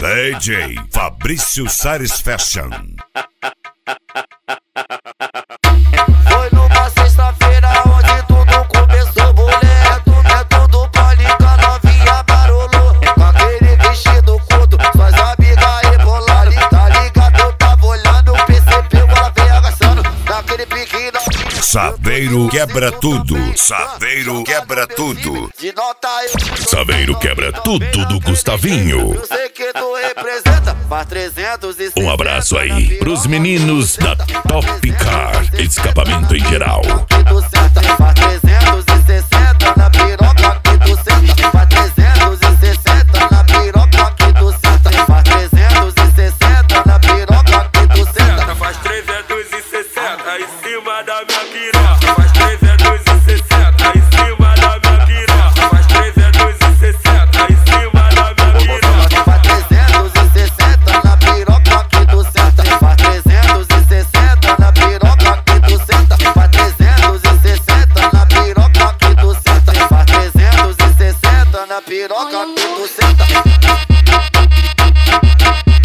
DJ Fabrício Sares Fashion. Foi numa sexta-feira onde tudo começou, boleto. É tudo pra ligar, novinha barulho. Com aquele vestido curto, suas amigas rebolando. Tá ligado, eu tava olhando, percebeu, ela veio agaçando. Naquele pique novinha. Saveiro quebra tudo. Saveiro quebra tudo. De nota eu. Saveiro quebra tudo do Gustavinho. Eu sei que tu representa, faz 360. Um abraço aí pros meninos da Top Car, escapamento em geral. Que tu senta, faz 360 na piroca que tu senta. Faz 360 na piroca que tu senta. Faz 360 na piroca que tu senta. Faz 360 em cima da minha piroca. Faz 360 em cima da minha piroca. Faz 360 em cima da minha piroca. Faz 360 na piroca que tu senta. Faz 360 na piroca que tu senta. Faz 360 na piroca que tu senta. Faz 360 na piroca que tu senta.